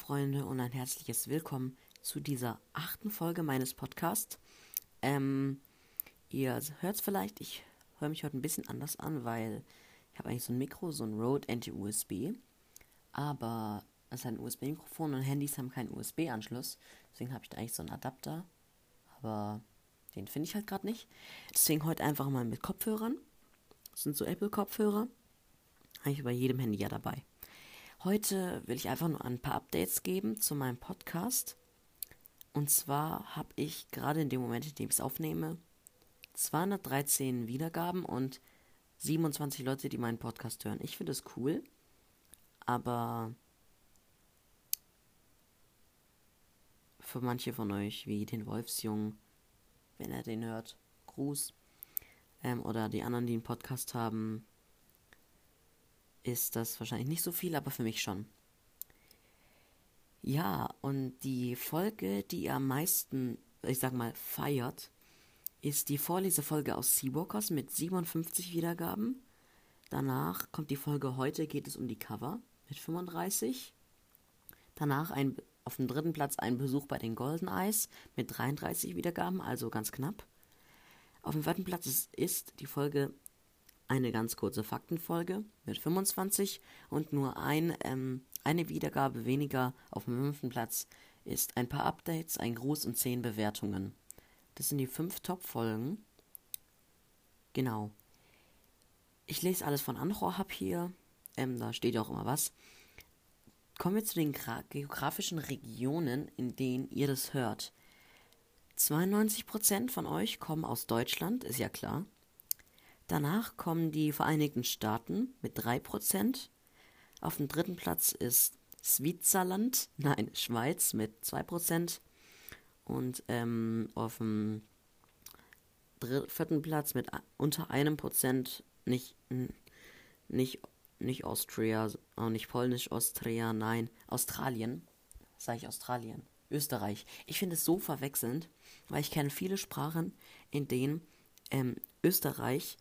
Freunde und ein herzliches Willkommen zu dieser 8. Folge meines Podcasts. Ihr hört es vielleicht, ich höre mich heute ein bisschen anders an, weil ich habe eigentlich so ein Mikro, so ein Rode NT-USB, aber es ist ein USB-Mikrofon und Handys haben keinen USB-Anschluss, deswegen habe ich da eigentlich so einen Adapter, aber den finde ich halt gerade nicht. Deswegen heute einfach mal mit Kopfhörern, das sind so Apple-Kopfhörer, habe ich bei jedem Handy ja dabei. Heute will ich einfach nur ein paar Updates geben zu meinem Podcast. Und zwar habe ich gerade in dem Moment, in dem ich es aufnehme, 213 Wiedergaben und 27 Leute, die meinen Podcast hören. Ich finde es cool, aber für manche von euch, wie den Wolfsjungen, wenn er den hört, Gruß, oder die anderen, die einen Podcast haben, ist das wahrscheinlich nicht so viel, aber für mich schon. Ja, und die Folge, die ihr am meisten, ich sag mal, feiert, ist die Vorlesefolge aus Seawalkers mit 57 Wiedergaben. Danach kommt die Folge Heute geht es um die Cover mit 35. Danach auf dem 3. Platz ein Besuch bei den Golden Eyes mit 33 Wiedergaben, also ganz knapp. Auf dem 4. Platz ist die Folge Eine ganz kurze Faktenfolge mit 25 und nur eine Wiedergabe weniger. Auf dem 5. Platz ist ein paar Updates, ein Gruß und 10 Bewertungen. Das sind die 5 Top-Folgen. Genau. Ich lese alles von Anchor Hub hier. Da steht auch immer was. Kommen wir zu den geografischen Regionen, in denen ihr das hört. 92% von euch kommen aus Deutschland, ist ja klar. Danach kommen die Vereinigten Staaten mit 3%. Auf dem 3. Platz ist Schweiz mit 2%. Und auf dem 4. Platz mit unter 1%, nicht Austria, auch nicht Polnisch, Austria, nein, Australien. Sage ich Australien? Österreich. Ich finde es so verwechselnd, weil ich kenne viele Sprachen, in denen Österreich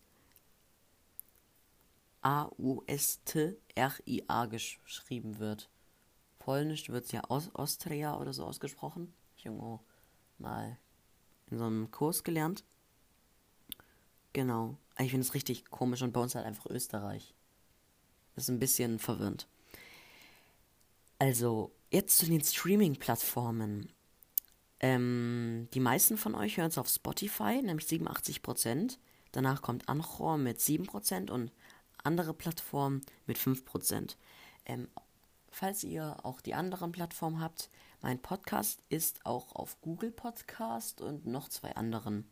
Austria geschrieben wird. Polnisch wird es ja Austria oder so ausgesprochen. Ich habe irgendwo mal in so einem Kurs gelernt. Genau. Ich finde es richtig komisch und bei uns halt einfach Österreich. Das ist ein bisschen verwirrend. Also, jetzt zu den Streaming-Plattformen. Die meisten von euch hören es auf Spotify, nämlich 87%. Danach kommt Anchor mit 7% und andere Plattformen mit 5%. Falls ihr auch die anderen Plattformen habt, mein Podcast ist auch auf Google Podcast und noch 2 anderen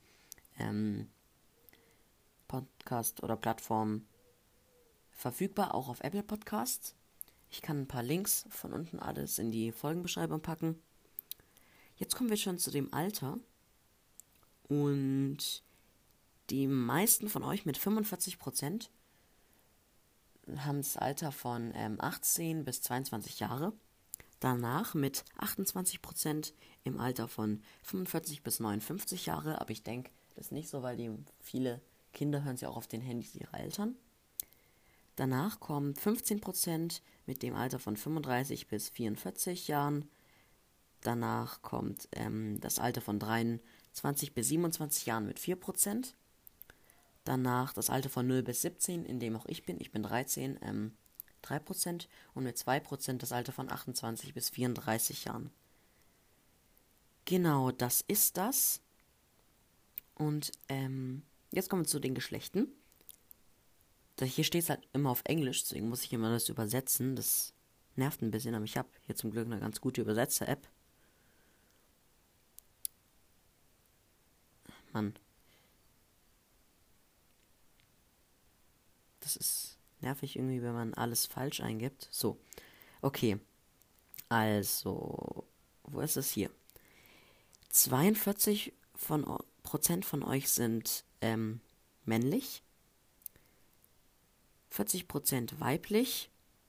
Podcast oder Plattformen verfügbar, auch auf Apple Podcasts. Ich kann ein paar Links von unten alles in die Folgenbeschreibung packen. Jetzt kommen wir schon zu dem Alter. Und die meisten von euch mit 45% haben das Alter von 18 bis 22 Jahre. Danach mit 28% im Alter von 45 bis 59 Jahre. Aber ich denke, das ist nicht so, weil viele Kinder hören sie auch auf den Handys ihrer Eltern. Danach kommt 15% mit dem Alter von 35 bis 44 Jahren. Danach kommt das Alter von 23 bis 27 Jahren mit 4%. Danach das Alter von 0 bis 17, in dem auch ich bin 13, 3%. Und mit 2% das Alter von 28 bis 34 Jahren. Genau, das ist das. Und jetzt kommen wir zu den Geschlechten. Hier steht es halt immer auf Englisch, deswegen muss ich immer das übersetzen. Das nervt ein bisschen, aber ich habe hier zum Glück eine ganz gute Übersetzer-App. Mann. Das ist nervig irgendwie, wenn man alles falsch eingibt. So, okay. Also, wo ist es hier? 42% von euch sind männlich. 40% weiblich.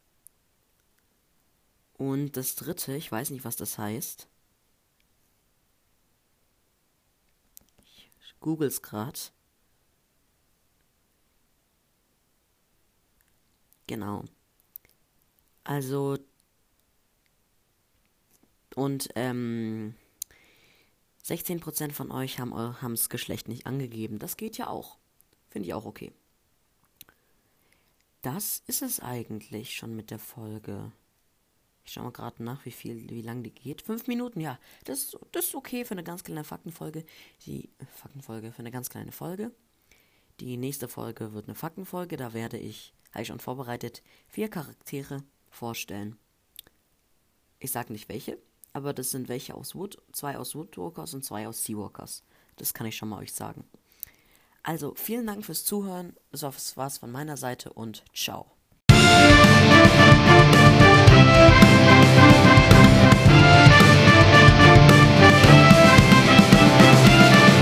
Und das dritte, ich weiß nicht, was das heißt. Ich google es gerade. Genau. Also Und 16% von euch haben das Geschlecht nicht angegeben. Das geht ja auch. Finde ich auch okay. Das ist es eigentlich schon mit der Folge. Ich schaue mal gerade nach, wie lang die geht. 5 Minuten, ja. Das ist okay für eine ganz kleine Faktenfolge. Für eine ganz kleine Folge. Die nächste Folge wird eine Faktenfolge. Da habe ich schon vorbereitet, 4 Charaktere vorstellen. Ich sage nicht welche, aber das sind welche aus Wood, 2 aus Woodwalkers und 2 aus Seawalkers. Das kann ich schon mal euch sagen. Also, vielen Dank fürs Zuhören. Das war's von meiner Seite und ciao.